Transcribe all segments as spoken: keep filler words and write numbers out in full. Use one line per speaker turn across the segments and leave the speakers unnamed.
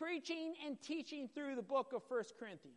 preaching and teaching through the book of First Corinthians.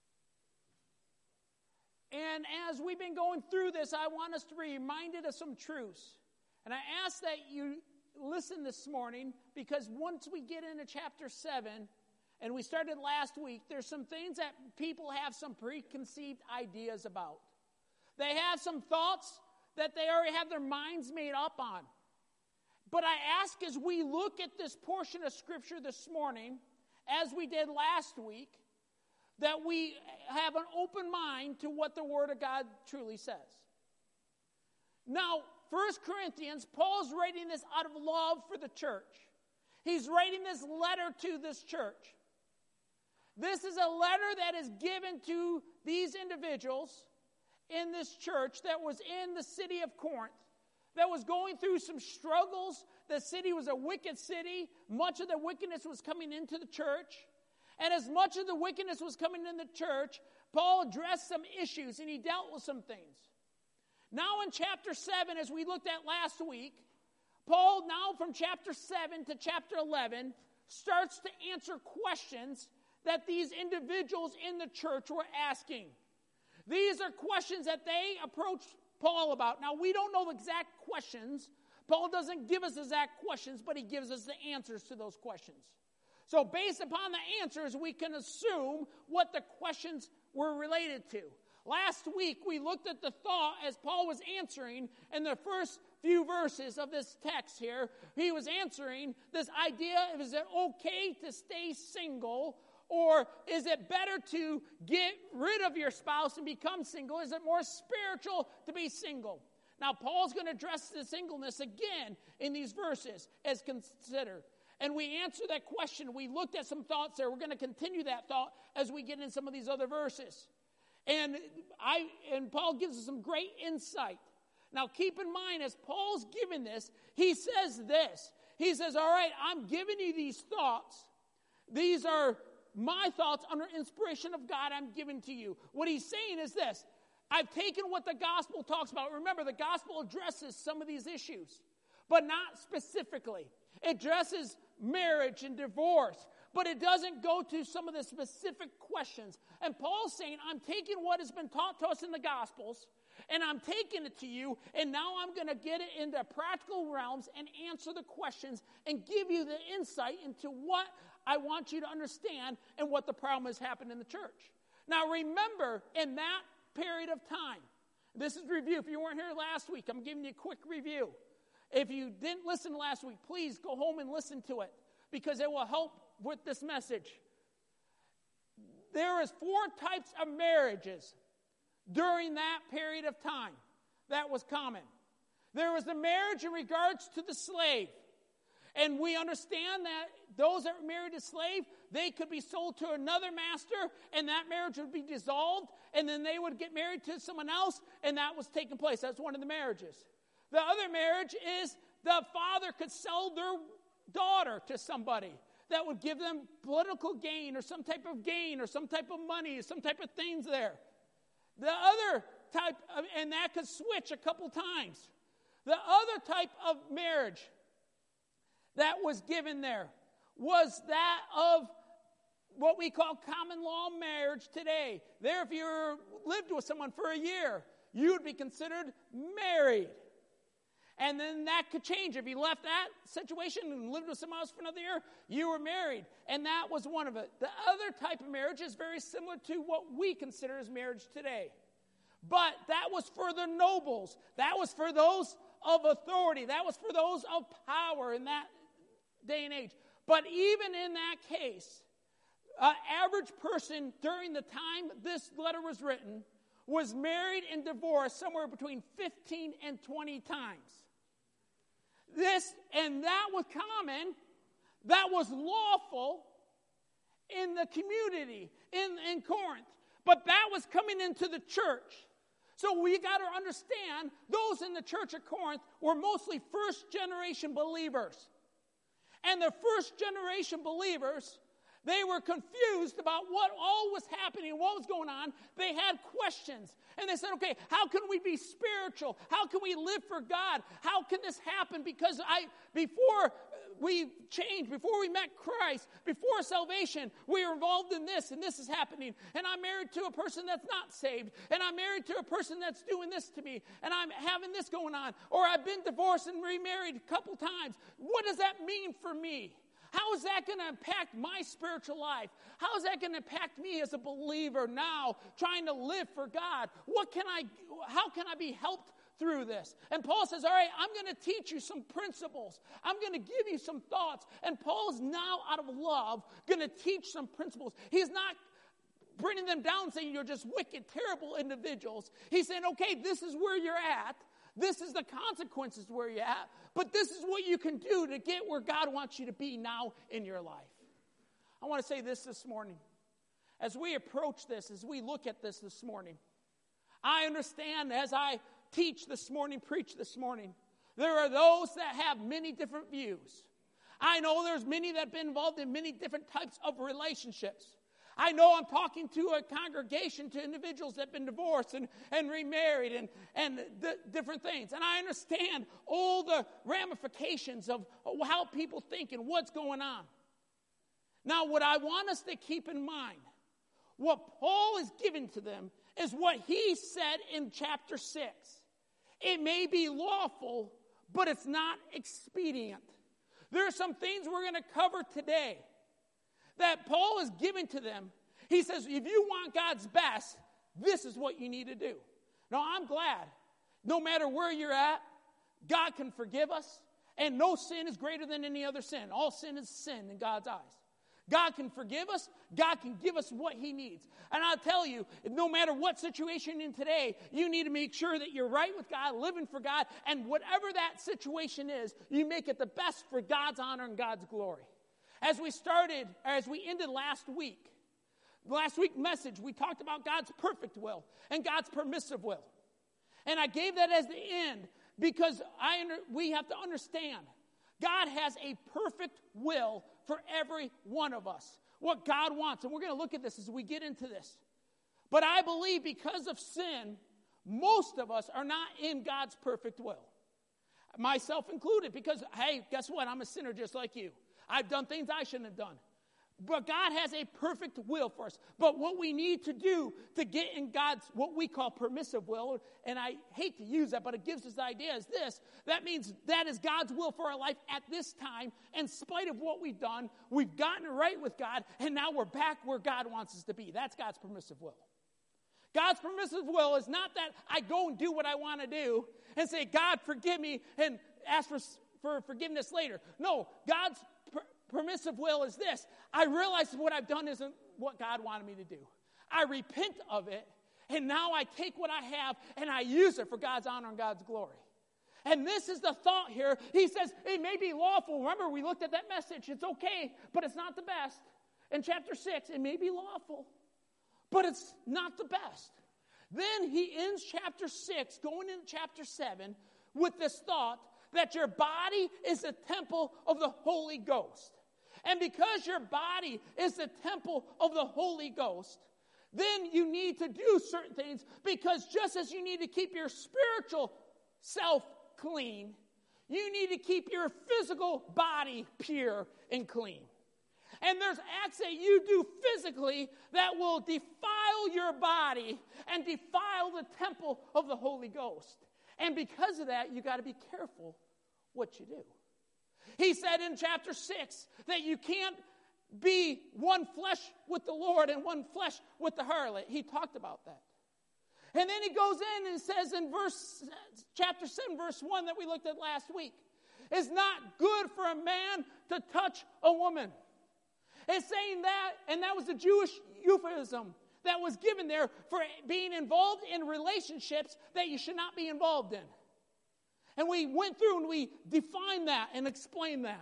And as we've been going through this, I want us to be reminded of some truths. And I ask that you listen this morning, because once we get into chapter seven, and we started last week, there's some things that people have some preconceived ideas about. They have some thoughts that they already have their minds made up on. But I ask, as we look at this portion of Scripture this morning, as we did last week, that we have an open mind to what the Word of God truly says. Now, First Corinthians, Paul's writing this out of love for the church. He's writing this letter to this church. This is a letter that is given to these individuals in this church that was in the city of Corinth, that was going through some struggles. The city was a wicked city. Much of the wickedness was coming into the church. And as much of the wickedness was coming in the church, Paul addressed some issues and he dealt with some things. Now in chapter seven, as we looked at last week, Paul now from chapter seven to chapter eleven starts to answer questions that these individuals in the church were asking. These are questions that they approached Paul about. Now, we don't know the exact questions. Paul doesn't give us exact questions, but he gives us the answers to those questions. So based upon the answers, we can assume what the questions were related to. Last week, we looked at the thought as Paul was answering in the first few verses of this text here. He was answering this idea of, is it okay to stay single, or is it better to get rid of your spouse and become single? Is it more spiritual to be single? Now, Paul's going to address the singleness again in these verses as considered. And we answered that question. We looked at some thoughts there. We're going to continue that thought as we get in some of these other verses. And I and Paul gives us some great insight. Now, keep in mind, as Paul's giving this, he says this. He says, all right, I'm giving you these thoughts. These are my thoughts under inspiration of God I'm giving to you. What he's saying is this. I've taken what the gospel talks about. Remember, the gospel addresses some of these issues, but not specifically. It addresses marriage and divorce, but it doesn't go to some of the specific questions. And Paul's saying, I'm taking what has been taught to us in the gospels, and I'm taking it to you, and now I'm going to get it into practical realms and answer the questions and give you the insight into what I want you to understand and what the problem has happened in the church. Now remember, in that period of time, this is review. If you weren't here last week, I'm giving you a quick review. If you didn't listen last week, please go home and listen to it, because it will help with this message. There is four types of marriages during that period of time that was common. There was the marriage in regards to the slave. And we understand that those that were married to slave, they could be sold to another master, and that marriage would be dissolved, and then they would get married to someone else, and that was taking place. That's one of the marriages. The other marriage is the father could sell their daughter to somebody that would give them political gain or some type of gain or some type of money, some type of things there. The other type, of, and that could switch a couple times. The other type of marriage that was given there was that of what we call common law marriage today. There, if you lived with someone for a year, you would be considered married. And then that could change. If you left that situation and lived with someone else for another year, you were married. And that was one of it. The other type of marriage is very similar to what we consider as marriage today. But that was for the nobles. That was for those of authority. That was for those of power in that day and age. But even in that case, an average person during the time this letter was written was married and divorced somewhere between fifteen and twenty times. This, and that was common, that was lawful in the community in, in Corinth. But that was coming into the church. So we got to understand, those in the church of Corinth were mostly first-generation believers. And the first-generation believers, they were confused about what all was happening, what was going on. They had questions. And they said, okay, how can we be spiritual? How can we live for God? How can this happen? Because I, before we changed, before we met Christ, before salvation, we were involved in this and this is happening. And I'm married to a person that's not saved. And I'm married to a person that's doing this to me. And I'm having this going on. Or I've been divorced and remarried a couple times. What does that mean for me? How is that going to impact my spiritual life? How is that going to impact me as a believer now, trying to live for God? What can I, how can I be helped through this? And Paul says, all right, I'm going to teach you some principles. I'm going to give you some thoughts. And Paul is now, out of love, going to teach some principles. He's not bringing them down saying you're just wicked, terrible individuals. He's saying, okay, this is where you're at. This is the consequences where you're at. But this is what you can do to get where God wants you to be now in your life. I want to say this this morning. As we approach this, as we look at this this morning, I understand as I teach this morning, preach this morning, there are those that have many different views. I know there's many that have been involved in many different types of relationships. I know I'm talking to a congregation, to individuals that have been divorced and, and remarried and, and the different things. And I understand all the ramifications of how people think and what's going on. Now, what I want us to keep in mind, what Paul is giving to them is what he said in chapter six. It may be lawful, but it's not expedient. There are some things we're going to cover today that Paul is giving to them. He says, if you want God's best, this is what you need to do. Now, I'm glad, no matter where you're at, God can forgive us, and no sin is greater than any other sin. All sin is sin in God's eyes. God can forgive us. God can give us what he needs. And I'll tell you, no matter what situation you're in today, you need to make sure that you're right with God, living for God, and whatever that situation is, you make it the best for God's honor and God's glory. As we started, or as we ended last week, last week's message, we talked about God's perfect will and God's permissive will. And I gave that as the end because I under, we have to understand God has a perfect will for every one of us, what God wants. And we're going to look at this as we get into this. But I believe because of sin, most of us are not in God's perfect will. Myself included, because, hey, guess what? I'm a sinner just like you. I've done things I shouldn't have done. But God has a perfect will for us. But what we need to do to get in God's, what we call permissive will, and I hate to use that, but it gives us the idea, is this. That means that is God's will for our life at this time. In spite of what we've done, we've gotten right with God, and now we're back where God wants us to be. That's God's permissive will. God's permissive will is not that I go and do what I want to do and say, God, forgive me, and ask for, for forgiveness later. No, God's per- permissive will is this. I realize what I've done isn't what God wanted me to do. I repent of it, and now I take what I have and I use it for God's honor and God's glory. And this is the thought here. He says it may be lawful. Remember, we looked at that message. It's okay, but it's not the best. In chapter six, it may be lawful, but it's not the best. Then he ends chapter six, going into chapter seven, with this thought that your body is the temple of the Holy Ghost. And because your body is the temple of the Holy Ghost, then you need to do certain things, because just as you need to keep your spiritual self clean, you need to keep your physical body pure and clean. And there's acts that you do physically that will defile your body and defile the temple of the Holy Ghost. And because of that, you got to be careful what you do. He said in chapter six that you can't be one flesh with the Lord and one flesh with the harlot. He talked about that. And then he goes in and says in verse chapter seven, verse one that we looked at last week, it's not good for a man to touch a woman. It's saying that, and that was the Jewish euphemism that was given there for being involved in relationships that you should not be involved in. And we went through and we defined that and explained that.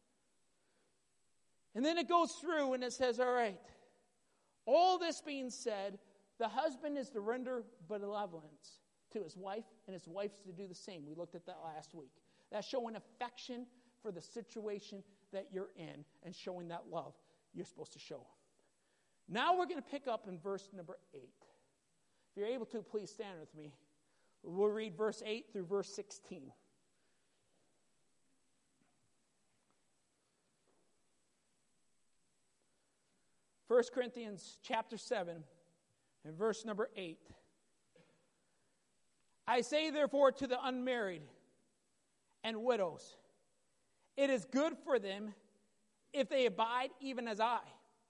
And then it goes through and it says, all right, all this being said, the husband is to render benevolence to his wife, and his wife's to do the same. We looked at that last week. That's showing affection for the situation that you're in and showing that love you're supposed to show. Now we're going to pick up in verse number eight. If you're able to, please stand with me. We'll read verse eight through verse sixteen. First Corinthians chapter seven and verse number eight. I say therefore to the unmarried and widows, it is good for them if they abide even as I.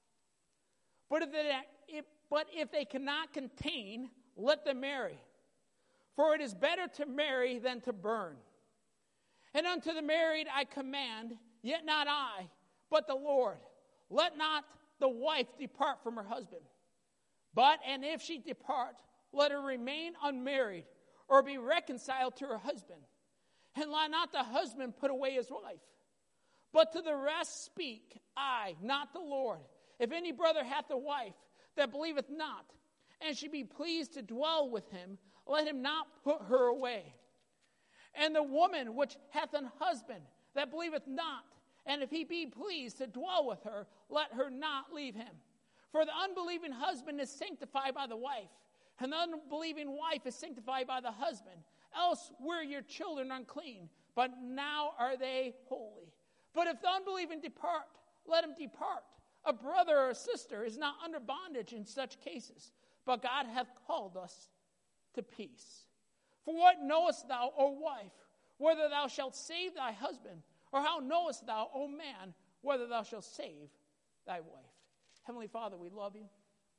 But if they, if, but if they cannot contain, let them marry. For it is better to marry than to burn. And unto the married I command, yet not I, but the Lord, let not the wife depart from her husband. But, and if she depart, let her remain unmarried, or be reconciled to her husband. And let not the husband put away his wife. But to the rest speak, I, not the Lord. If any brother hath a wife that believeth not, and she be pleased to dwell with him, let him not put her away. And the woman which hath an husband that believeth not, and if he be pleased to dwell with her, let her not leave him. For the unbelieving husband is sanctified by the wife, and the unbelieving wife is sanctified by the husband. Else were your children unclean, but now are they holy. But if the unbelieving depart, let him depart. A brother or a sister is not under bondage in such cases, but God hath called us to peace. For what knowest thou, O wife, whether thou shalt save thy husband? Or how knowest thou, O man, whether thou shalt save thy wife? Heavenly Father, we love you.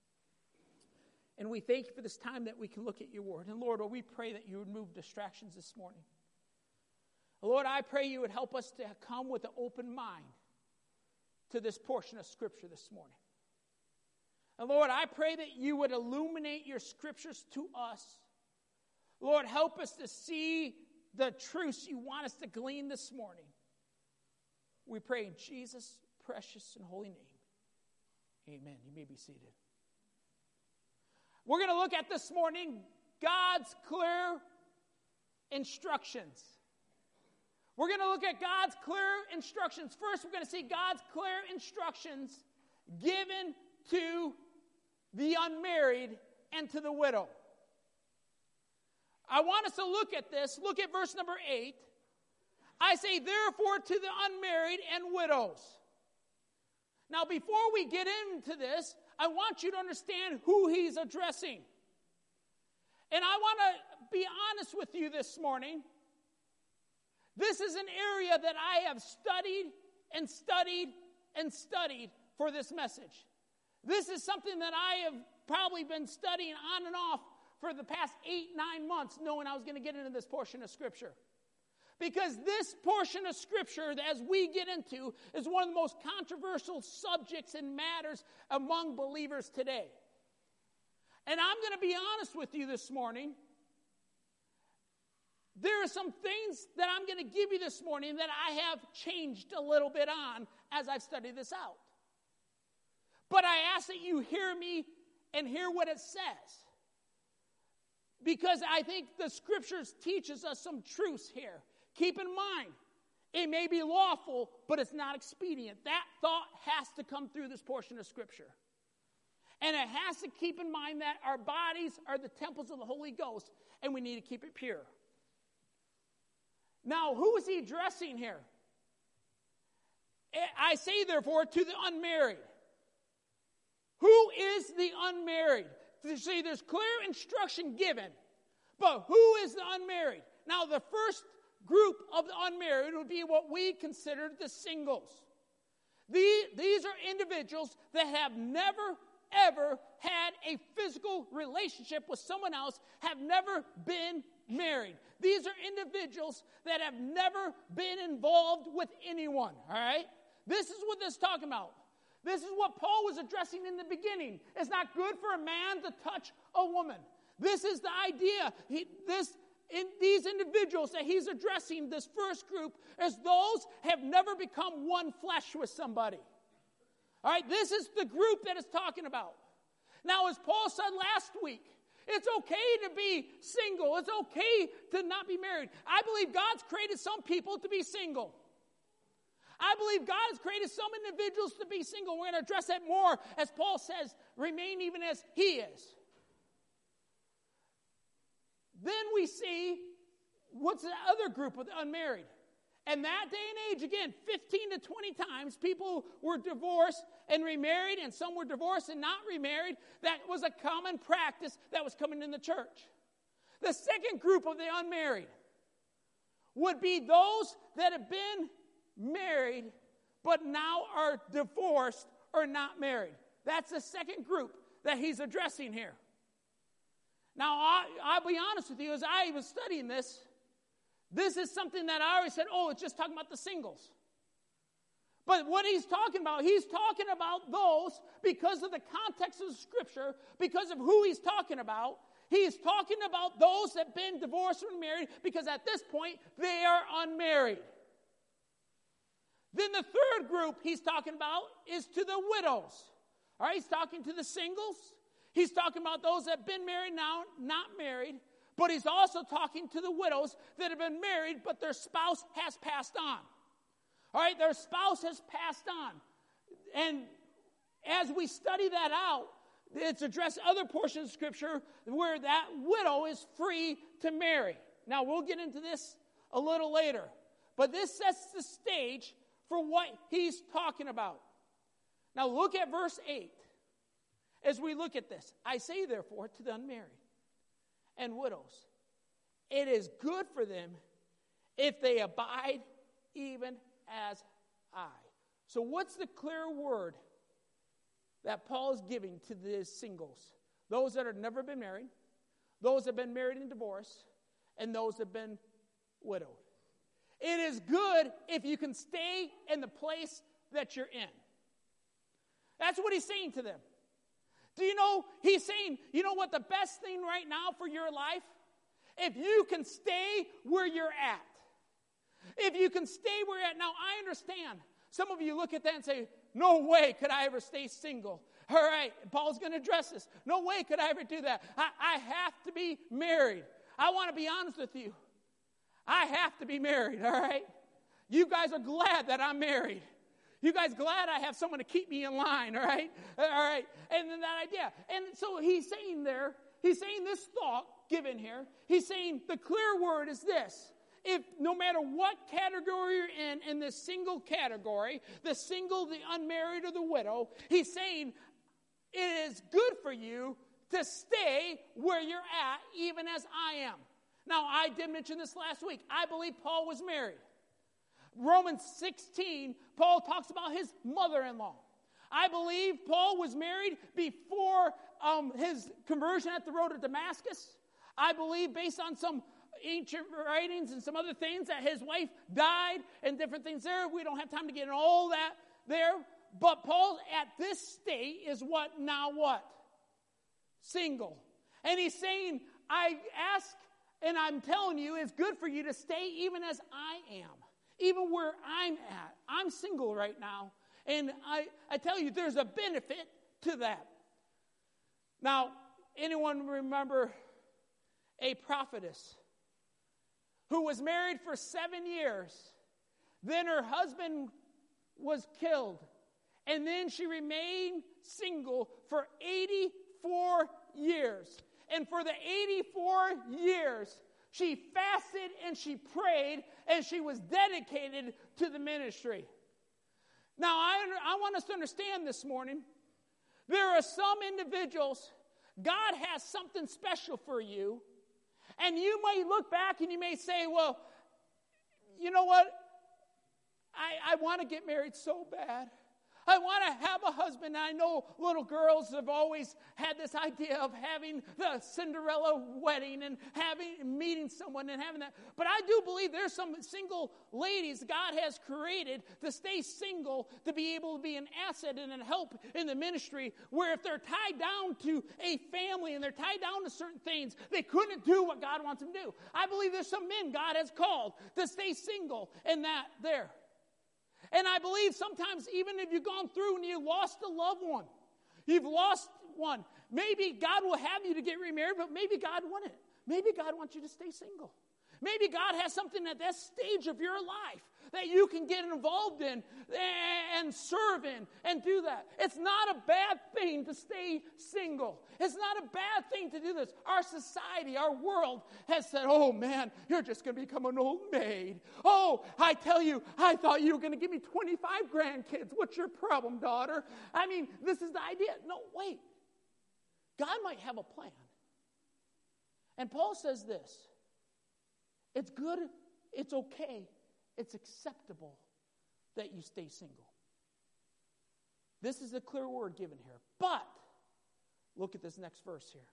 And we thank you for this time that we can look at your word. And Lord, we pray that you would remove distractions this morning. Lord, I pray you would help us to come with an open mind to this portion of Scripture this morning. And Lord, I pray that you would illuminate your Scriptures to us. Lord, help us to see the truths you want us to glean this morning. We pray in Jesus' precious and holy name. Amen. You may be seated. We're going to look at this morning God's clear instructions. We're going to look at God's clear instructions. First, we're going to see God's clear instructions given to the unmarried and to the widow. I want us to look at this. Look at verse number eight. I say, therefore, to the unmarried and widows. Now, before we get into this, I want you to understand who he's addressing. And I want to be honest with you this morning. This is an area that I have studied and studied and studied for this message. This is something that I have probably been studying on and off for the past eight, nine months, knowing I was going to get into this portion of Scripture. Because this portion of Scripture, as we get into, is one of the most controversial subjects and matters among believers today. And I'm going to be honest with you this morning. There are some things that I'm going to give you this morning that I have changed a little bit on as I've studied this out. But I ask that you hear me and hear what it says. Because I think the Scriptures teaches us some truths here. Keep in mind, it may be lawful, but it's not expedient. That thought has to come through this portion of Scripture. And it has to keep in mind that our bodies are the temples of the Holy Ghost, and we need to keep it pure. Now, who is he addressing here? I say, therefore, to the unmarried. Who is the unmarried? See, there's clear instruction given. But who is the unmarried? Now, the first group of the unmarried would be what we consider the singles. These, these are individuals that have never, ever had a physical relationship with someone else, have never been married. These are individuals that have never been involved with anyone, all right? This is what this is talking about. This is what Paul was addressing in the beginning. It's not good for a man to touch a woman. This is the idea. He, this, in, these individuals that he's addressing, this first group, is those have never become one flesh with somebody. All right, this is the group that it's talking about. Now, as Paul said last week, it's okay to be single. It's okay to not be married. I believe God's created some people to be single. I believe God has created some individuals to be single. We're going to address that more, as Paul says, remain even as he is. Then we see what's the other group of the unmarried. And that day and age, again, fifteen to twenty times, people were divorced and remarried, and some were divorced and not remarried. That was a common practice that was coming in the church. The second group of the unmarried would be those that have been married but now are divorced or not married. That's the second group that he's addressing here. Now, I, I'll be honest with you, as I was studying this, this is something that I always said, oh, it's just talking about the singles. But what he's talking about, he's talking about those because of the context of the Scripture, because of who he's talking about. He's talking about those that have been divorced or married because at this point, they are unmarried. Then the third group he's talking about is to the widows. All right, he's talking to the singles. He's talking about those that have been married now, not married. But he's also talking to the widows that have been married, but their spouse has passed on. All right, their spouse has passed on. And as we study that out, it's addressed other portions of Scripture where that widow is free to marry. Now, we'll get into this a little later. But this sets the stage for what he's talking about. Now, look at verse eight. As we look at this, I say, therefore, to the unmarried and widows, it is good for them if they abide even as I. So what's the clear word that Paul is giving to the singles? Those that have never been married, those that have been married and divorced, and those that have been widowed. It is good if you can stay in the place that you're in. That's what he's saying to them. Do you know, he's saying, you know what the best thing right now for your life? If you can stay where you're at. If you can stay where you're at. Now, I understand. Some of you look at that and say, no way could I ever stay single. All right, Paul's going to address this. No way could I ever do that. I, I have to be married. I want to be honest with you. I have to be married, all right? You guys are glad that I'm married. You guys glad I have someone to keep me in line, all right? All right. And then that idea. And so he's saying there, he's saying this thought given here. He's saying the clear word is this. If no matter what category you're in, in this single category, the single, the unmarried, or the widow, he's saying it is good for you to stay where you're at, even as I am. Now, I did mention this last week. I believe Paul was married. Romans sixteen, Paul talks about his mother-in-law. I believe Paul was married before um, his conversion at the road to Damascus. I believe, based on some ancient writings and some other things, that his wife died and different things there. We don't have time to get into all that there. But Paul, at this state, is what now what? Single. And he's saying, I ask, and I'm telling you, it's good for you to stay even as I am. Even where I'm at. I'm single right now. And I, I tell you, there's a benefit to that. Now, anyone remember a prophetess who was married for seven years? Then her husband was killed. And then she remained single for eighty-four years. And for the eighty-four years, she fasted and she prayed and she was dedicated to the ministry. Now, I, I want us to understand this morning, there are some individuals, God has something special for you, and you may look back and you may say, well, you know what? I, I want to get married so bad. I want to have a husband. I know little girls have always had this idea of having the Cinderella wedding and having meeting someone and having that. But I do believe there's some single ladies God has created to stay single, to be able to be an asset and a help in the ministry, where if they're tied down to a family and they're tied down to certain things, they couldn't do what God wants them to do. I believe there's some men God has called to stay single and that there. And I believe sometimes even if you've gone through and you lost a loved one, you've lost one, maybe God will have you to get remarried, but maybe God wouldn't. Maybe God wants you to stay single. Maybe God has something at that stage of your life that you can get involved in and serve in and do that. It's not a bad thing to stay single. It's not a bad thing to do this. Our society, our world has said, oh man, you're just going to become an old maid. Oh, I tell you, I thought you were going to give me twenty-five grandkids. What's your problem, daughter? I mean, this is the idea. No, wait. God might have a plan. And Paul says this. It's good, it's okay, it's acceptable that you stay single. This is a clear word given here. But, look at this next verse here.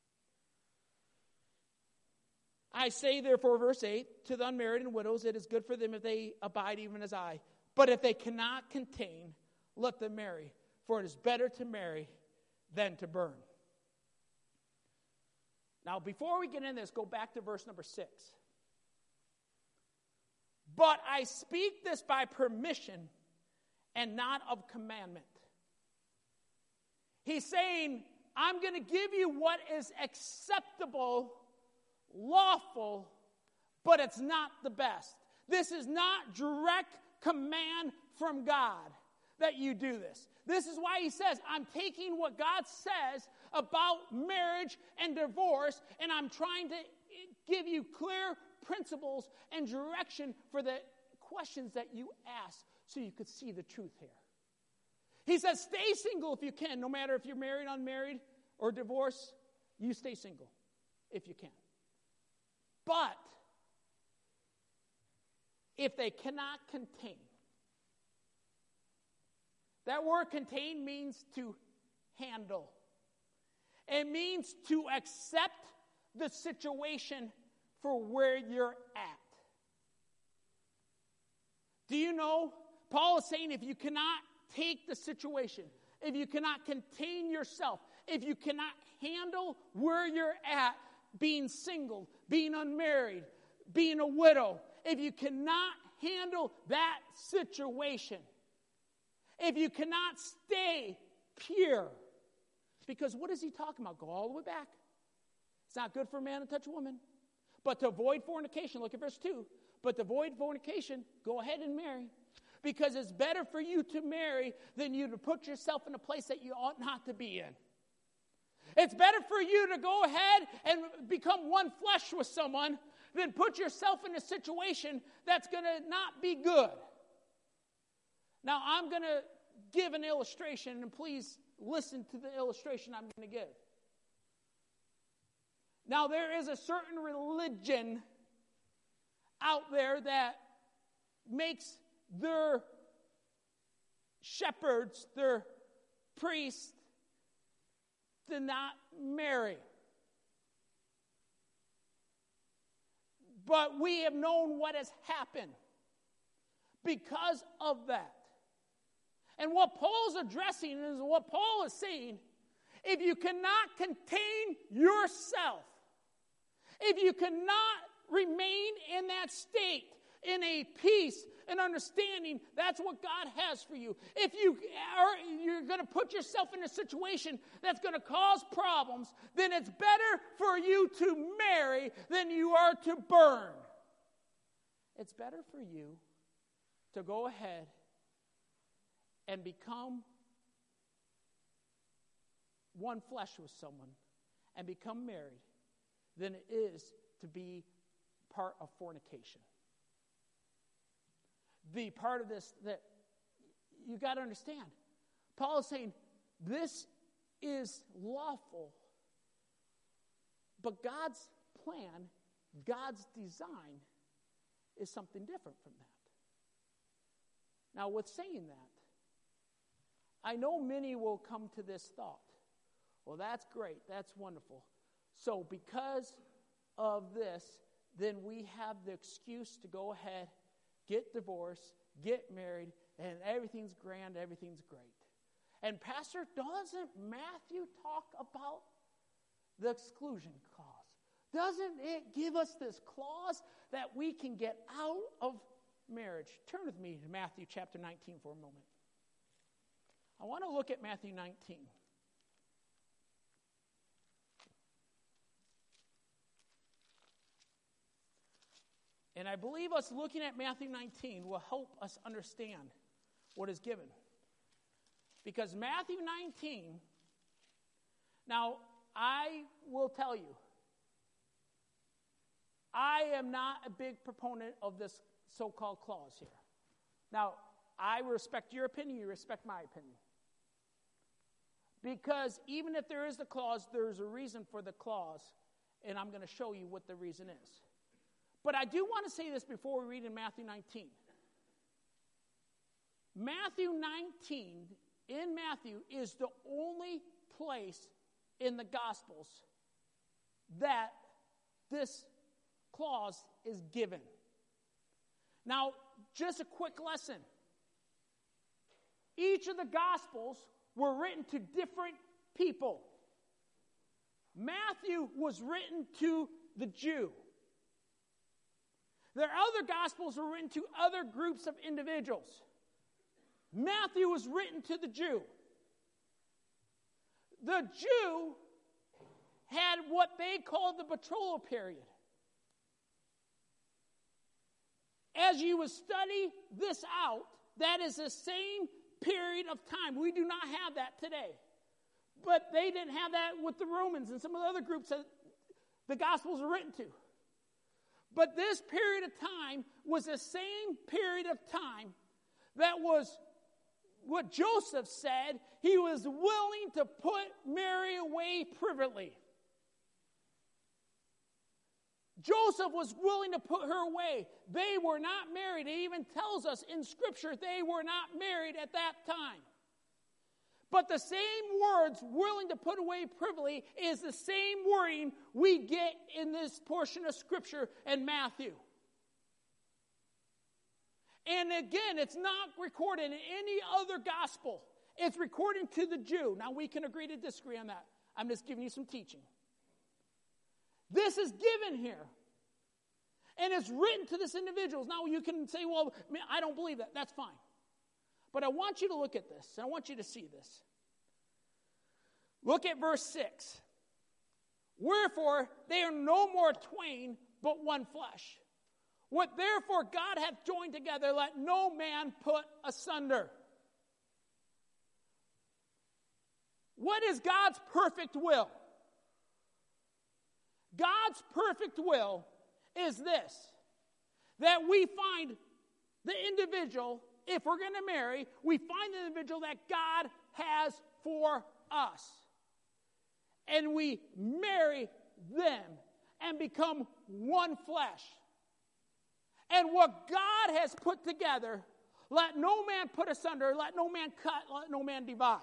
I say, therefore, verse eight, to the unmarried and widows, it is good for them if they abide even as I. But if they cannot contain, let them marry. For it is better to marry than to burn. Now, before we get into this, go back to verse number six. But I speak this by permission and not of commandment. He's saying, I'm going to give you what is acceptable, lawful, but it's not the best. This is not direct command from God that you do this. This is why he says, I'm taking what God says about marriage and divorce, and I'm trying to give you clear principles and direction for the questions that you ask so you could see the truth here. He says, stay single if you can. No matter if you're married, unmarried, or divorced, you stay single if you can. But if they cannot contain, that word contain means to handle. It means to accept the situation for where you're at. Do you know, Paul is saying if you cannot take the situation, if you cannot contain yourself, if you cannot handle where you're at, being single, being unmarried, being a widow, if you cannot handle that situation, if you cannot stay pure, because what is he talking about? Go all the way back. It's not good for a man to touch a woman. But to avoid fornication, look at verse two. But to avoid fornication, go ahead and marry. Because it's better for you to marry than you to put yourself in a place that you ought not to be in. It's better for you to go ahead and become one flesh with someone than put yourself in a situation that's going to not be good. Now, I'm going to give an illustration, and please listen to the illustration I'm going to give. Now, there is a certain religion out there that makes their shepherds, their priests, to not marry. But we have known what has happened because of that. And what Paul's addressing is what Paul is saying, if you cannot contain yourself, if you cannot remain in that state, in a peace and understanding, that's what God has for you. If you are, you're going to put yourself in a situation that's going to cause problems, then it's better for you to marry than you are to burn. It's better for you to go ahead and become one flesh with someone and become married than it is to be part of fornication. The part of this that you got to understand, Paul is saying this is lawful, but God's plan, God's design is something different from that. Now, with saying that, I know many will come to this thought. Well, that's great. That's wonderful. So because of this, then we have the excuse to go ahead, get divorced, get married, and everything's grand, everything's great. And Pastor, doesn't Matthew talk about the exclusion clause? Doesn't it give us this clause that we can get out of marriage? Turn with me to Matthew chapter nineteen for a moment. I want to look at Matthew nineteen. And I believe us looking at Matthew nineteen will help us understand what is given. Because Matthew nineteen, now I will tell you, I am not a big proponent of this so-called clause here. Now, I respect your opinion, you respect my opinion. Because even if there is the clause, there's a reason for the clause, and I'm going to show you what the reason is. But I do want to say this before we read in Matthew nineteen. Matthew nineteen, in Matthew, is the only place in the Gospels that this clause is given. Now, just a quick lesson. Each of the Gospels were written to different people. Matthew was written to the Jew. Their other Gospels were written to other groups of individuals. Matthew was written to the Jew. The Jew had what they called the betrothal period. As you would study this out, that is the same period of time. We do not have that today. But they didn't have that with the Romans and some of the other groups that the Gospels are written to. But this period of time was the same period of time that was what Joseph said he was willing to put Mary away privately. Joseph was willing to put her away. They were not married. It even tells us in Scripture they were not married at that time. But the same words, willing to put away privily, is the same wording we get in this portion of Scripture in Matthew. And again, it's not recorded in any other gospel. It's recorded to the Jew. Now, we can agree to disagree on that. I'm just giving you some teaching. This is given here. And it's written to this individual. Now, you can say, well, I don't believe that. That's fine. But I want you to look at this. I want you to see this. Look at verse six. Wherefore, they are no more twain, but one flesh. What therefore God hath joined together, let no man put asunder. What is God's perfect will? God's perfect will is this, that we find the individual, if we're going to marry, we find the individual that God has for us. And we marry them and become one flesh. And what God has put together, let no man put asunder, let no man cut, let no man divide.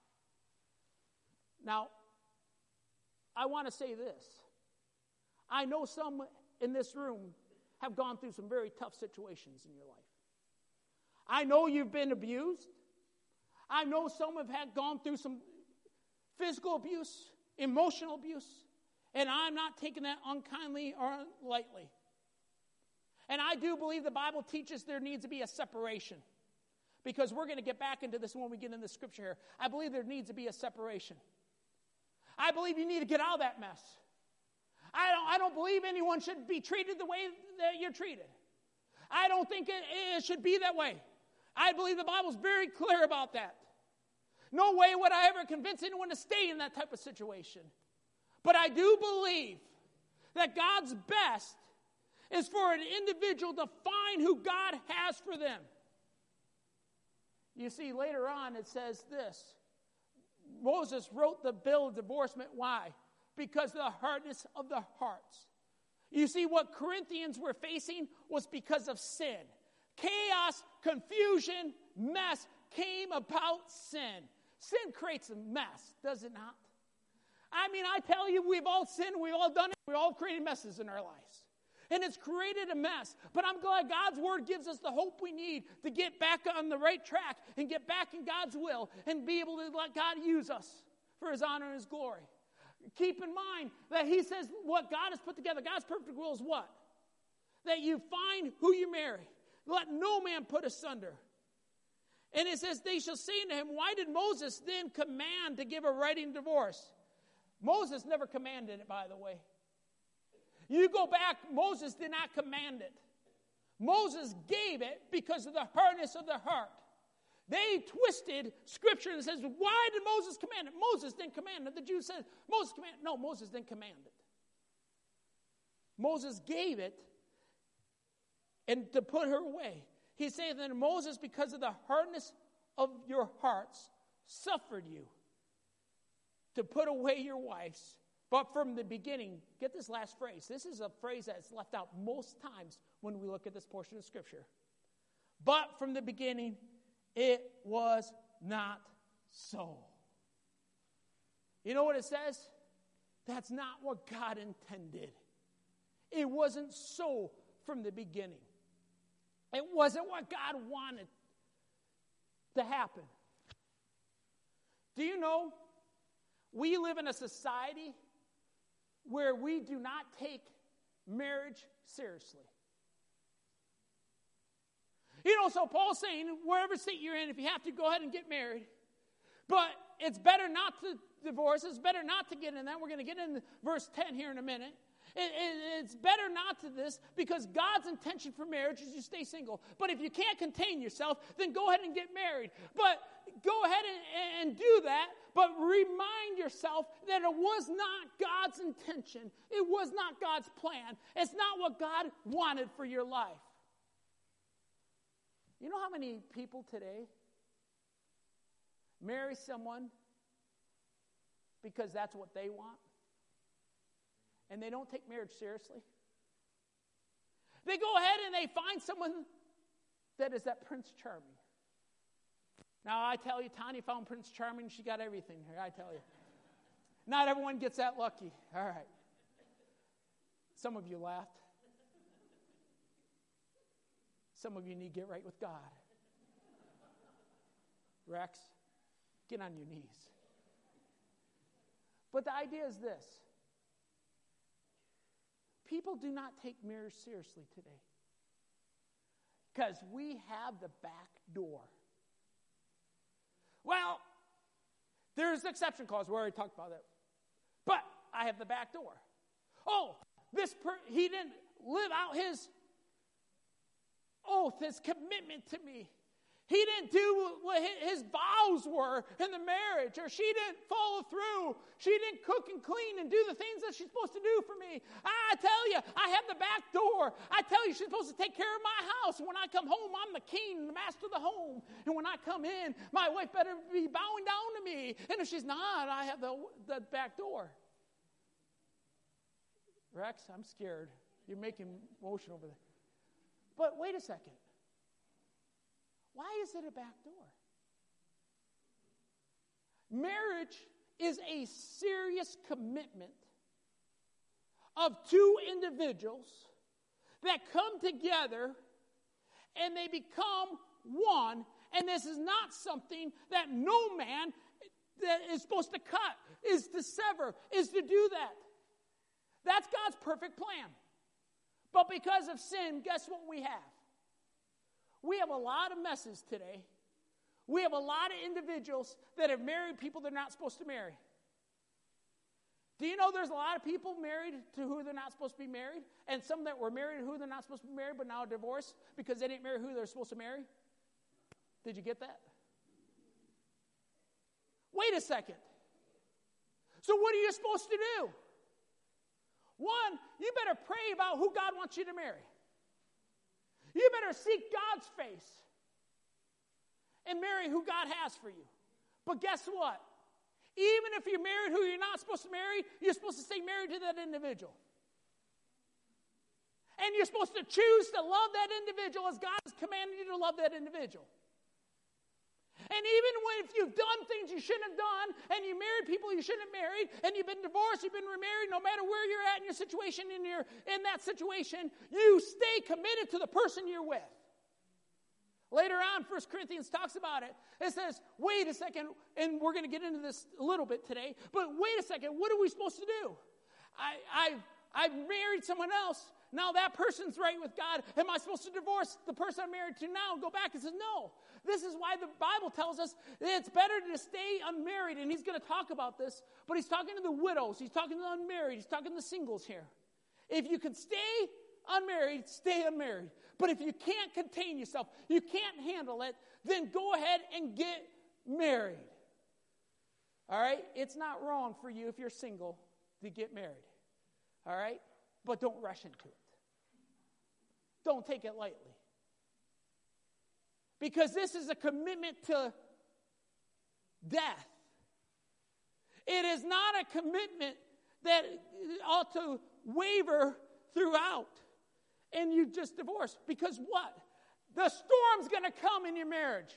Now, I want to say this. I know some in this room have gone through some very tough situations in your life. I know you've been abused. I know some have had gone through some physical abuse, emotional abuse, and I'm not taking that unkindly or lightly. And I do believe the Bible teaches there needs to be a separation, because we're going to get back into this when we get into the scripture here. I believe there needs to be a separation. I believe you need to get out of that mess. I don't, I don't believe anyone should be treated the way that you're treated. I don't think it, it should be that way. I believe the Bible's very clear about that. No way would I ever convince anyone to stay in that type of situation. But I do believe that God's best is for an individual to find who God has for them. You see, later on it says this. Moses wrote the bill of divorcement. Why? Because of the hardness of the hearts. You see, what Corinthians were facing was because of sin. Chaos, confusion, mess came about sin. Sin creates a mess, does it not? I mean, I tell you, we've all sinned, we've all done it, we've all created messes in our lives. And it's created a mess. But I'm glad God's word gives us the hope we need to get back on the right track and get back in God's will and be able to let God use us for his honor and his glory. Keep in mind that he says what God has put together, God's perfect will is what? That you find who you marry. Let no man put asunder. And it says, they shall say unto him, why did Moses then command to give a writing divorce? Moses never commanded it, by the way. You go back, Moses did not command it. Moses gave it because of the hardness of their heart. They twisted Scripture and says, why did Moses command it? Moses didn't command it. The Jews said, Moses commanded. No, Moses didn't command it. Moses gave it and to put her away. He said that Moses, because of the hardness of your hearts, suffered you to put away your wives. But from the beginning, get this last phrase. This is a phrase that's left out most times when we look at this portion of Scripture. But from the beginning, it was not so. You know what it says? That's not what God intended. It wasn't so from the beginning. It wasn't what God wanted to happen. Do you know, we live in a society where we do not take marriage seriously. You know, so Paul's saying, wherever state you're in, if you have to, go ahead and get married. But it's better not to divorce. It's better not to get in that. We're going to get in verse ten here in a minute. It, it, it's better not to this because God's intention for marriage is you stay single. But if you can't contain yourself, then go ahead and get married. But go ahead and, and do that. But remind yourself that it was not God's intention. It was not God's plan. It's not what God wanted for your life. You know how many people today marry someone because that's what they want? And they don't take marriage seriously? They go ahead and they find someone that is that Prince Charming. Now, I tell you, Tanya found Prince Charming. She got everything here, I tell you. Not everyone gets that lucky. All right. Some of you laughed. Some of you need to get right with God. Rex, get on your knees. But the idea is this. People do not take marriage seriously today because we have the back door. Well, there's exception clause. We already talked about that. But I have the back door. Oh, this per- he didn't live out his oath, his commitment to me. He didn't do what his vows were in the marriage, or she didn't follow through. She didn't cook and clean and do the things that she's supposed to do for me. I tell you, I have the back door. I tell you, she's supposed to take care of my house. When I come home, I'm the king, the master of the home. And when I come in, my wife better be bowing down to me. And if she's not, I have the, the back door. Rex, I'm scared. You're making motion over there. But wait a second. Why is it a back door? Marriage is a serious commitment of two individuals that come together and they become one. And this is not something that no man that is supposed to cut, is to sever, is to do that. That's God's perfect plan. But because of sin, guess what we have? We have a lot of messes today. We have a lot of individuals that have married people they're not supposed to marry. Do you know there's a lot of people married to who they're not supposed to be married? And some that were married to who they're not supposed to be married but now are divorced because they didn't marry who they're supposed to marry? Did you get that? Wait a second. So what are you supposed to do? One, you better pray about who God wants you to marry. You better seek God's face and marry who God has for you. But guess what? Even if you're married who you're not supposed to marry, you're supposed to stay married to that individual. And you're supposed to choose to love that individual as God has commanded you to love that individual. And even when if you've done things you shouldn't have done, and you married people you shouldn't have married, and you've been divorced, you've been remarried, no matter where you're at in your situation, in your in that situation, you stay committed to the person you're with. Later on, First Corinthians talks about it. It says, wait a second, and we're going to get into this a little bit today, but wait a second, what are we supposed to do? I, I've, I've married someone else. Now that person's right with God. Am I supposed to divorce the person I'm married to now and go back and say, no. This is why the Bible tells us that it's better to stay unmarried. And he's going to talk about this, but he's talking to the widows. He's talking to the unmarried. He's talking to the singles here. If you can stay unmarried, stay unmarried. But if you can't contain yourself, you can't handle it, then go ahead and get married. All right? It's not wrong for you, if you're single, to get married. All right? But don't rush into it. Don't take it lightly. Because this is a commitment to death. It is not a commitment that ought to waver throughout and you just divorce. Because what? The storm's going to come in your marriage.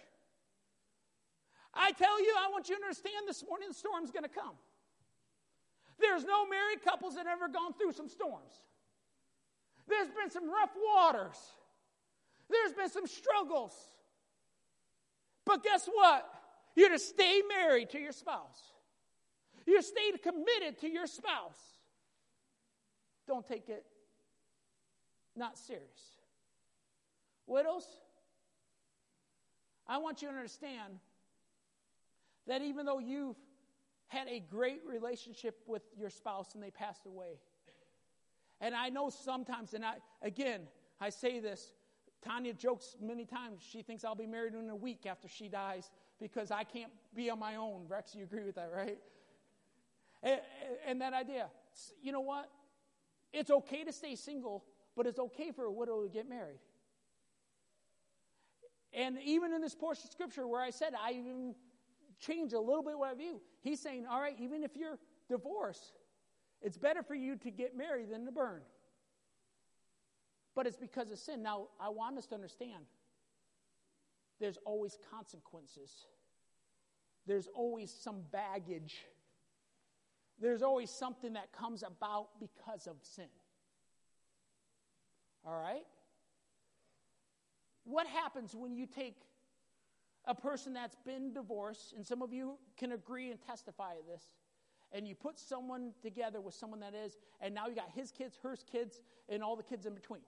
I tell you, I want you to understand this morning, the storm's going to come. There's no married couples that have ever gone through some storms. There's been some rough waters. There's been some struggles. But guess what? You're to stay married to your spouse. You're to stay committed to your spouse. Don't take it not serious. Widows, I want you to understand that even though you've had a great relationship with your spouse and they passed away, and I know sometimes, and I again, I say this, Tanya jokes many times, she thinks I'll be married in a week after she dies because I can't be on my own. Rex, you agree with that, right? And, and that idea, you know what? It's okay to stay single, but it's okay for a widow to get married. And even in this portion of Scripture where I said I even change a little bit what I view, he's saying, all right, even if you're divorced, it's better for you to get married than to burn. But it's because of sin. Now, I want us to understand there's always consequences. There's always some baggage. There's always something that comes about because of sin. All right? What happens when you take a person that's been divorced, and some of you can agree and testify to this, and you put someone together with someone that is, and now you got his kids, her kids, and all the kids in between.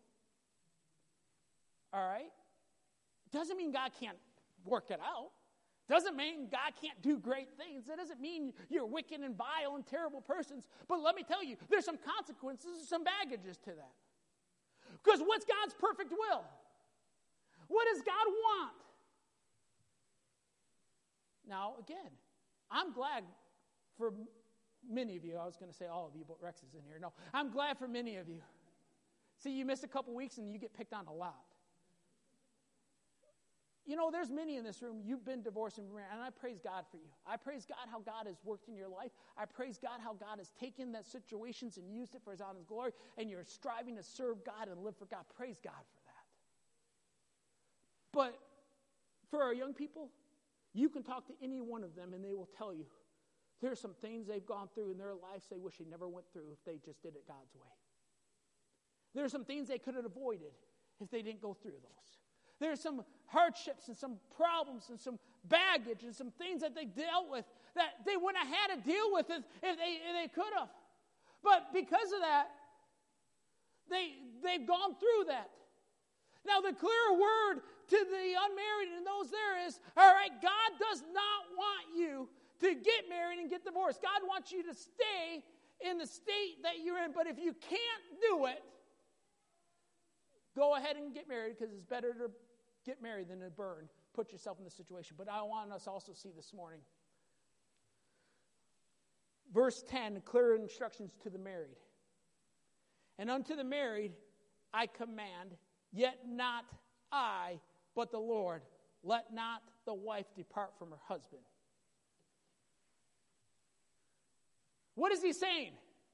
All right? Doesn't mean God can't work it out. Doesn't mean God can't do great things. It doesn't mean you're wicked and vile and terrible persons. But let me tell you, there's some consequences, some baggages to that. Because what's God's perfect will? What does God want? Now, again, I'm glad for many of you. I was going to say all of you, but Rex is in here. No, I'm glad for many of you. See, you miss a couple weeks and you get picked on a lot. You know, there's many in this room, you've been divorced and married, and I praise God for you. I praise God how God has worked in your life. I praise God how God has taken that situations and used it for his honor and glory, and you're striving to serve God and live for God. Praise God for that. But for our young people, you can talk to any one of them, and they will tell you there's some things they've gone through in their lives they wish they never went through if they just did it God's way. There's some things they could have avoided if they didn't go through those. There's some hardships and some problems and some baggage and some things that they dealt with that they wouldn't have had to deal with if, if, they, if they could have. But because of that, they, they've gone through that. Now, the clear word to the unmarried and those there is, all right, God does not want you to get married and get divorced. God wants you to stay in the state that you're in. But if you can't do it, go ahead and get married, because it's better to get married than to burn. Put yourself in the situation. But I want us also to see this morning. Verse ten, clear instructions to the married. And unto the married I command, yet not I, but the Lord. Let not the wife depart from her husband. What is he saying?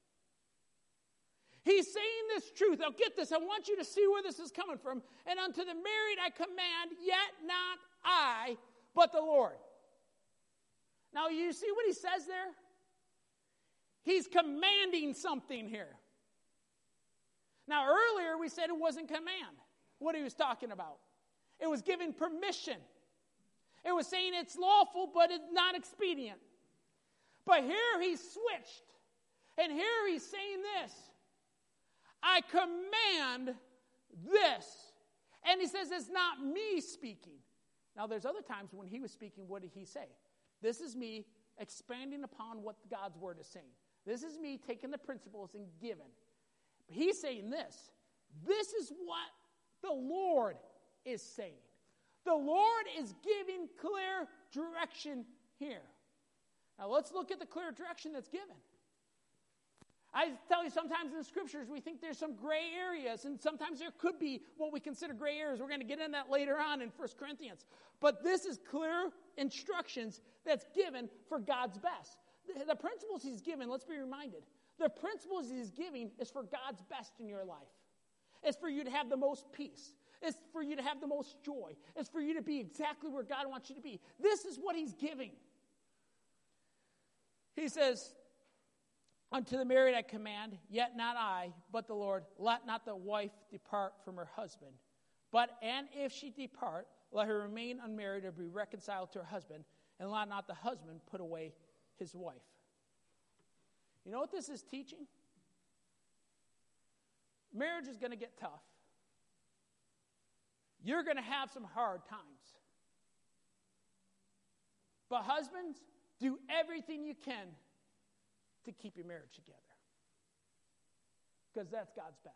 He's saying this truth. Now get this. I want you to see where this is coming from. And unto the married I command, yet not I, but the Lord. Now you see what he says there? He's commanding something here. Now earlier we said it wasn't command, what he was talking about. It was giving permission. It was saying it's lawful, but it's not expedient. But here he's switched. And here he's saying this. I command this. And he says it's not me speaking. Now there's other times when he was speaking, what did he say? This is me expanding upon what God's word is saying. This is me taking the principles and giving. But he's saying this. This is what The Lord is saying. The Lord is giving clear direction here. Now let's look at the clear direction that's given. I tell you, sometimes in the scriptures we think there's some gray areas, and sometimes there could be what we consider gray areas. We're going to get into that later on in First Corinthians. But this is clear instructions that's given for God's best. The, the principles he's given, let's be reminded, the principles he's giving is for God's best in your life. It's for you to have the most peace. It's for you to have the most joy. It's for you to be exactly where God wants you to be. This is what he's giving. He says, unto the married I command, yet not I, but the Lord, let not the wife depart from her husband. But, and if she depart, let her remain unmarried or be reconciled to her husband, and let not the husband put away his wife. You know what this is teaching? Marriage is going to get tough. You're going to have some hard times. But husbands, do everything you can to keep your marriage together. Because that's God's best.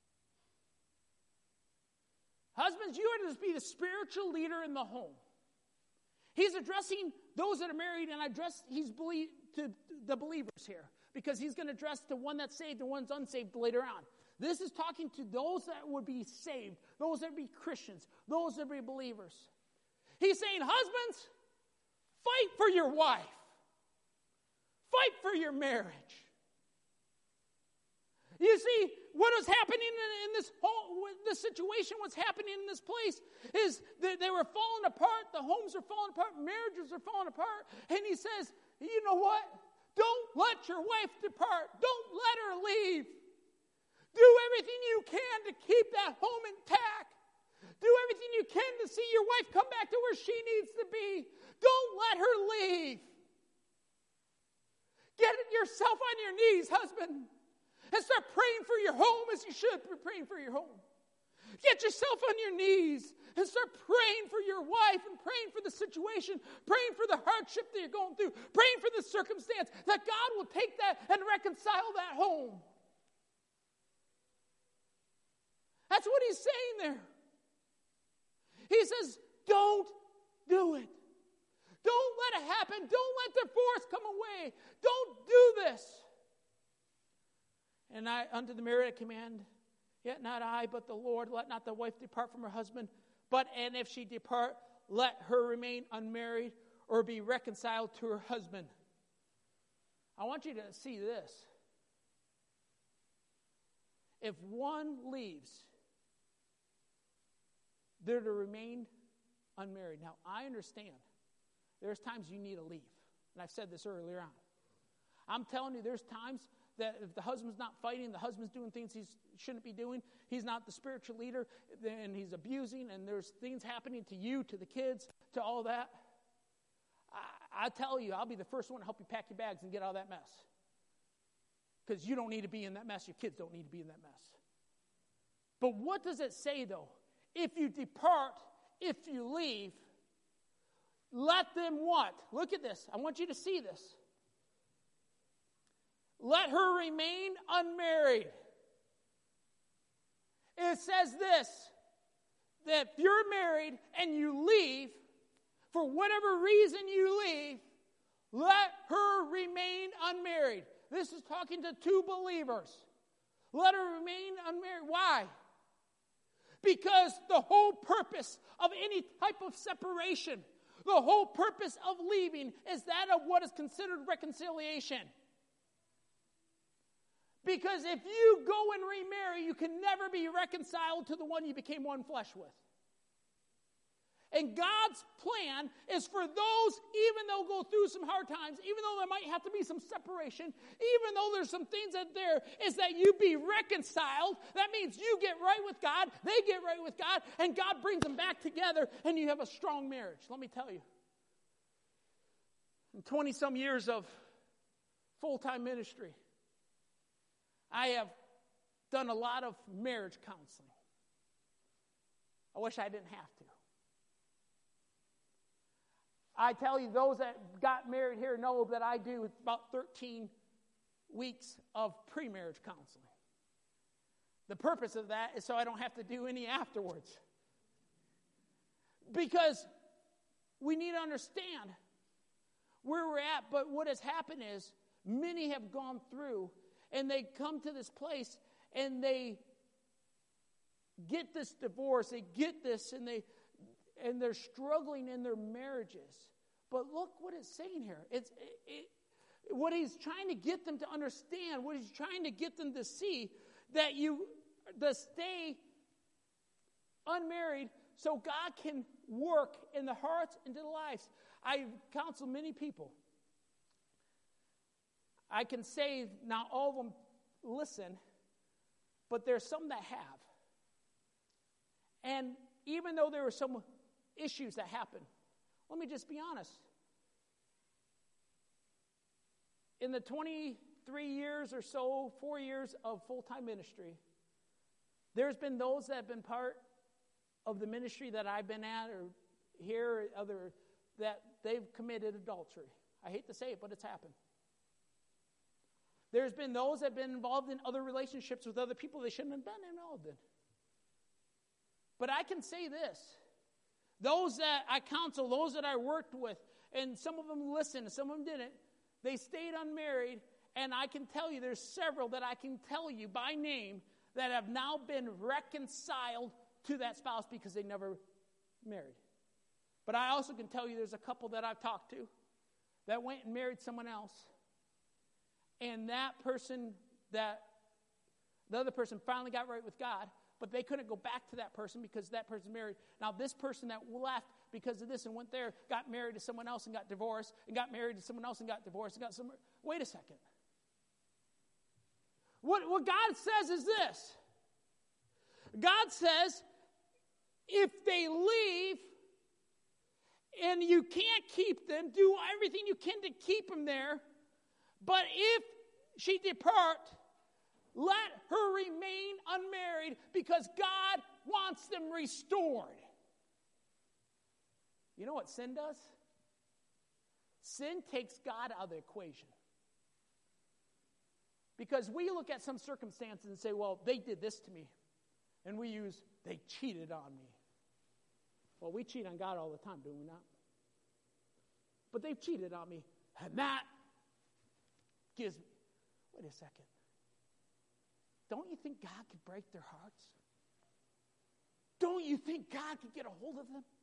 Husbands, you are to be the spiritual leader in the home. He's addressing those that are married, and I address he's belie- to the believers here. Because he's going to address the one that's saved and one's unsaved later on. This is talking to those that would be saved, those that would be Christians, those that would be believers. He's saying, husbands, fight for your wife. Fight for your marriage. You see, what was happening in, in this whole this situation, what's happening in this place, is that they were falling apart, the homes are falling apart, marriages are falling apart, and he says, you know what? Don't let your wife depart. Don't let her leave. Do everything you can to keep that home intact. Do everything you can to see your wife come back to where she needs to be. Don't let her leave. Get yourself on your knees, husband, and start praying for your home as you should be praying for your home. Get yourself on your knees and start praying for your wife and praying for the situation, praying for the hardship that you're going through, praying for the circumstance, that God will take that and reconcile that home. That's what he's saying there. He says, don't do it. Don't let it happen. Don't let divorce come away. Don't do this. And I, unto the married I command, yet not I, but the Lord, let not the wife depart from her husband. But, and if she depart, let her remain unmarried or be reconciled to her husband. I want you to see this. If one leaves, they're to remain unmarried. Now, I understand. There's times you need to leave. And I've said this earlier on. I'm telling you, there's times that if the husband's not fighting, the husband's doing things he shouldn't be doing, he's not the spiritual leader, and he's abusing, and there's things happening to you, to the kids, to all that. I, I tell you, I'll be the first one to help you pack your bags and get out of that mess. Because you don't need to be in that mess. Your kids don't need to be in that mess. But what does it say, though? If you depart, if you leave, let them what? Look at this. I want you to see this. Let her remain unmarried. It says this, that if you're married and you leave, for whatever reason you leave, let her remain unmarried. This is talking to two believers. Let her remain unmarried. Why? Because the whole purpose of any type of separation, the whole purpose of leaving is that of what is considered reconciliation. Because if you go and remarry, you can never be reconciled to the one you became one flesh with. And God's plan is for those, even though go through some hard times, even though there might have to be some separation, even though there's some things that there, is that you be reconciled. That means you get right with God, they get right with God, and God brings them back together, and you have a strong marriage. Let me tell you. In twenty-some years of full-time ministry, I have done a lot of marriage counseling. I wish I didn't have to. I tell you, those that got married here know that I do about thirteen weeks of pre-marriage counseling. The purpose of that is so I don't have to do any afterwards. Because we need to understand where we're at. But what has happened is many have gone through and they come to this place and they get this divorce, they get this, and they and they're struggling in their marriages. But look what it's saying here. It's it, it, what he's trying to get them to understand, what he's trying to get them to see, that you to stay unmarried so God can work in the hearts and to the lives. I counsel many people. I can say not all of them listen, but there's some that have. And even though there were some issues that happened, let me just be honest. In the twenty-three years or so, four years of full-time ministry, there's been those that have been part of the ministry that I've been at or here, or other, that they've committed adultery. I hate to say it, but it's happened. There's been those that have been involved in other relationships with other people they shouldn't have been involved in. But I can say this. Those that I counsel, those that I worked with, and some of them listened, some of them didn't, they stayed unmarried, and I can tell you there's several that I can tell you by name that have now been reconciled to that spouse because they never married. But I also can tell you there's a couple that I've talked to that went and married someone else, and that person, that the other person finally got right with God, but they couldn't go back to that person because that person married. Now this person that left because of this and went there got married to someone else and got divorced, and got married to someone else and got divorced, and got some. Wait a second. What, what God says is this. God says, if they leave and you can't keep them, do everything you can to keep them there. But if she depart, let her remain unmarried because God wants them restored. You know what sin does? Sin takes God out of the equation. Because we look at some circumstances and say, well, they did this to me. And we use, they cheated on me. Well, we cheat on God all the time, do we not? But they've cheated on me. And that gives me, wait a second. Don't you think God could break their hearts? Don't you think God could get a hold of them?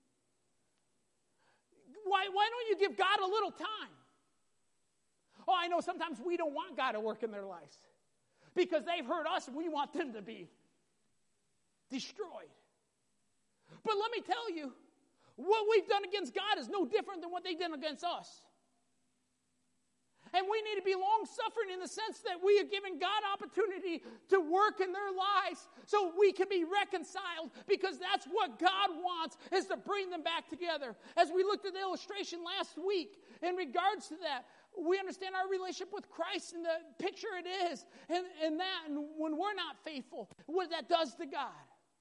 Why, why don't you give God a little time? Oh, I know sometimes we don't want God to work in their lives because they've hurt us and we want them to be destroyed. But let me tell you, what we've done against God is no different than what they did against us. And we need to be long-suffering in the sense that we are giving God opportunity to work in their lives so we can be reconciled, because that's what God wants, is to bring them back together. As we looked at the illustration last week in regards to that, we understand our relationship with Christ and the picture it is, and, and that, and when we're not faithful, what that does to God.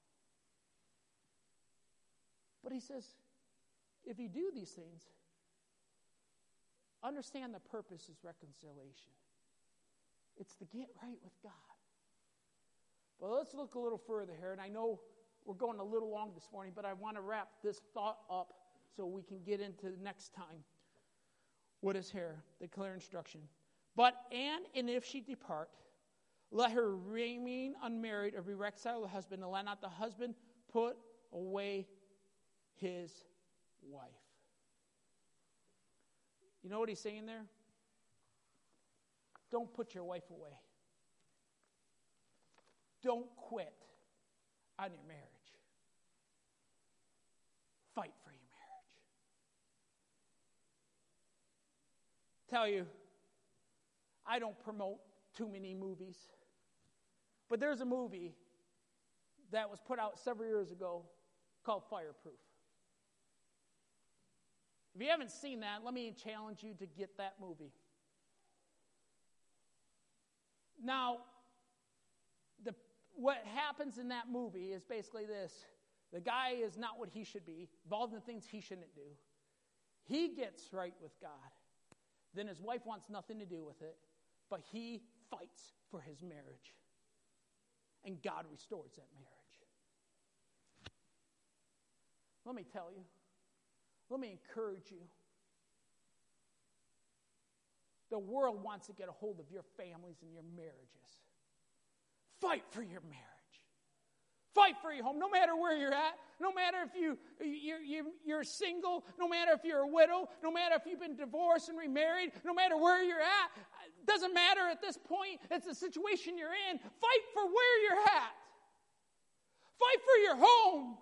But he says, if you do these things, understand the purpose is reconciliation. It's to get right with God. Well, let's look a little further here, and I know we're going a little long this morning, but I want to wrap this thought up so we can get into the next time. What is here? The clear instruction. But, and, and if she depart, let her remain unmarried or be reconciled to the husband, and let not the husband put away his wife. You know what he's saying there? Don't put your wife away. Don't quit on your marriage. Fight for your marriage. Tell you, I don't promote too many movies, but there's a movie that was put out several years ago called Fireproof. If you haven't seen that, let me challenge you to get that movie. Now, the, what happens in that movie is basically this. The guy is not what he should be, involved in things he shouldn't do. He gets right with God. Then his wife wants nothing to do with it, but he fights for his marriage. and God restores that marriage. Let me tell you, let me encourage you. The world wants to get a hold of your families and your marriages. Fight for your marriage. Fight for your home, no matter where you're at, no matter if you, you're, you're, you're single, no matter if you're a widow, no matter if you've been divorced and remarried, no matter where you're at. It doesn't matter at this point. It's the situation you're in. Fight for where you're at. Fight for your home.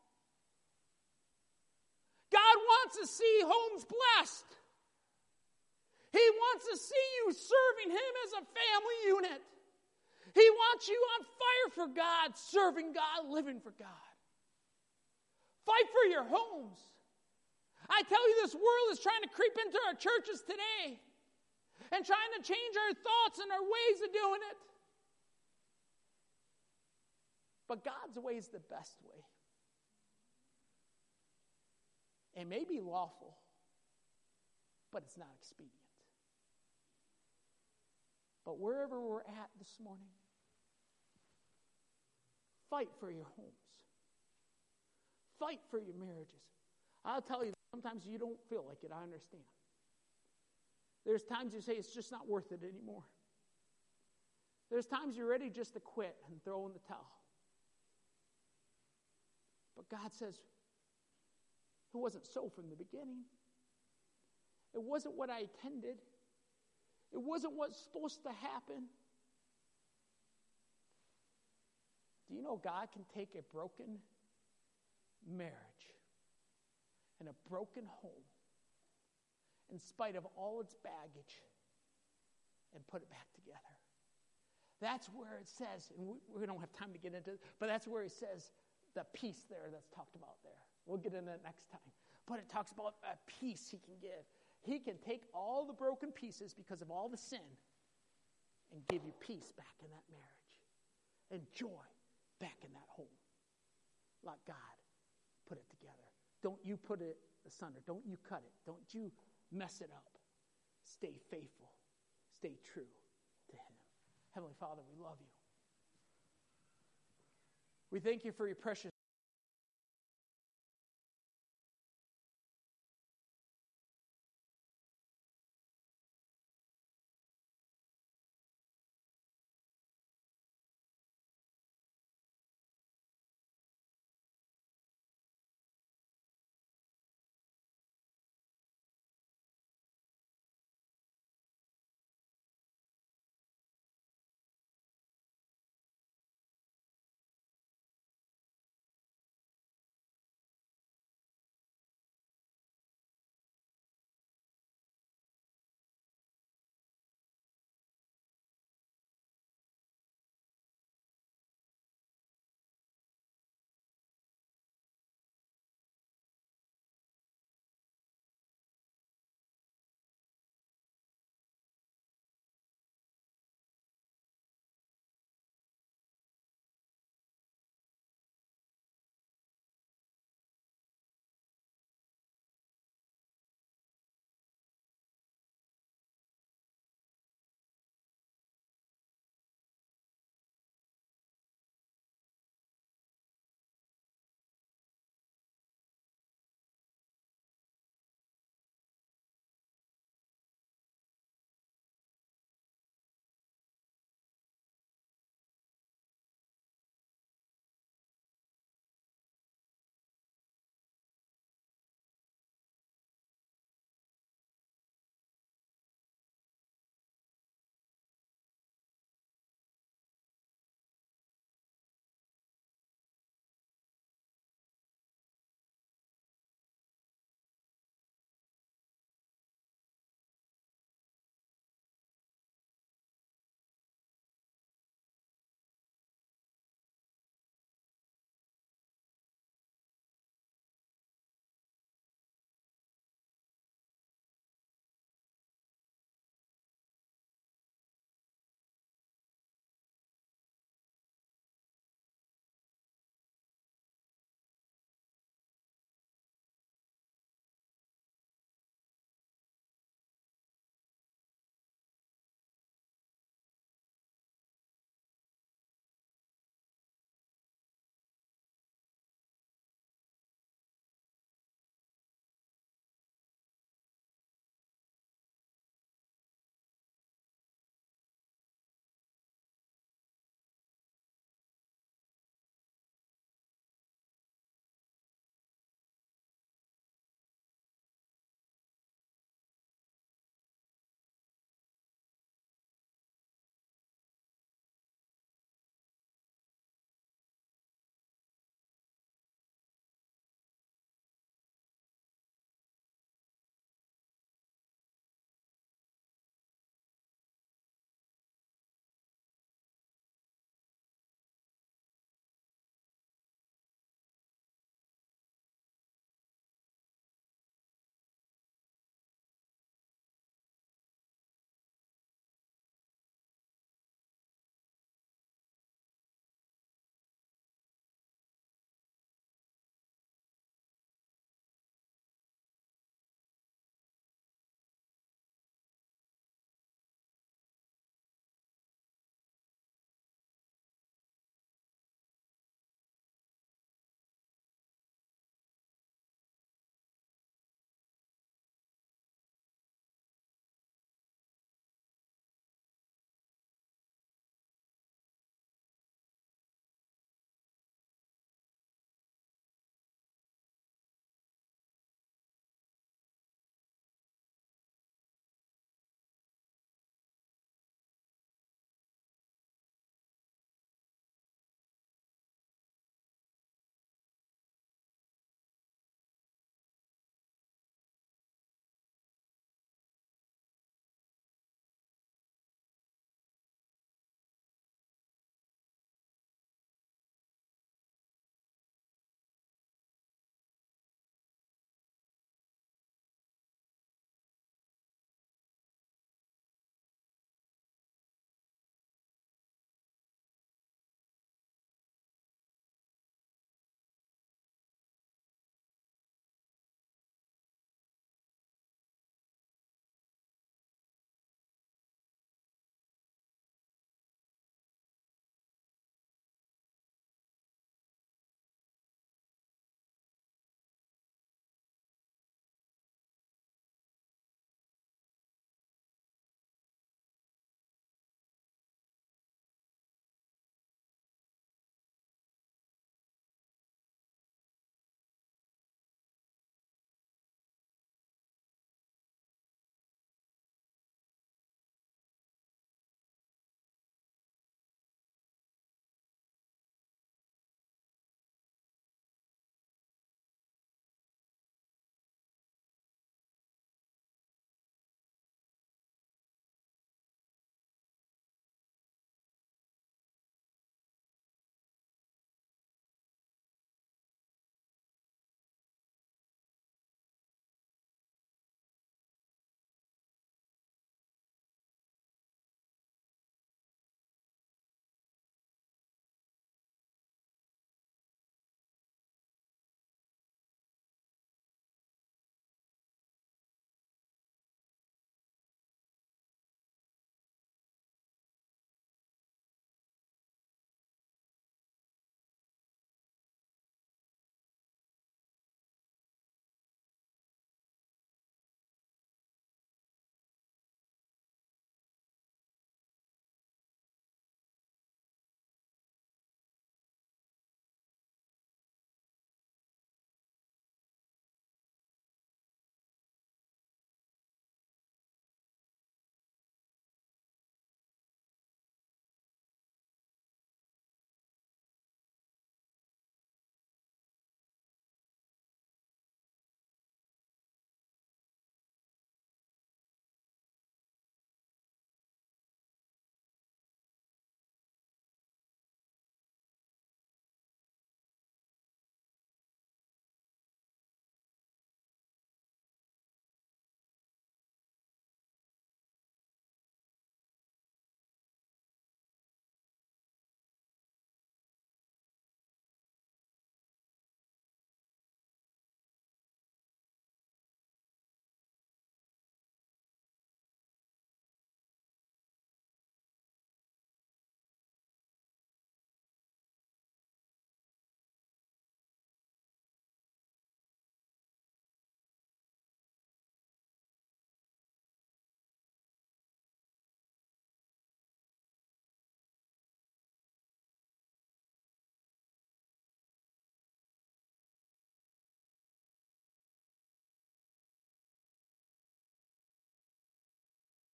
God wants to see homes blessed. He wants to see you serving Him as a family unit. He wants you on fire for God, serving God, living for God. Fight for your homes. I tell you, this world is trying to creep into our churches today and trying to change our thoughts and our ways of doing it. But God's way is the best way. It may be lawful, but it's not expedient. But wherever we're at this morning, fight for your homes. Fight for your marriages. I'll tell you, sometimes you don't feel like it, I understand. There's times you say it's just not worth it anymore. There's times you're ready just to quit and throw in the towel. But God says, it wasn't so from the beginning. It wasn't what I intended. It wasn't what's supposed to happen. Do you know God can take a broken marriage and a broken home, in spite of all its baggage, and put it back together? That's where it says, and we, we don't have time to get into it, but that's where it says the peace there that's talked about there. We'll get into it next time. But it talks about a peace He can give. He can take all the broken pieces because of all the sin and give you peace back in that marriage and joy back in that home. Let God put it together. Don't you put it asunder. Don't you cut it. Don't you mess it up. Stay faithful. Stay true to Him. Heavenly Father, we love You. We thank You for Your precious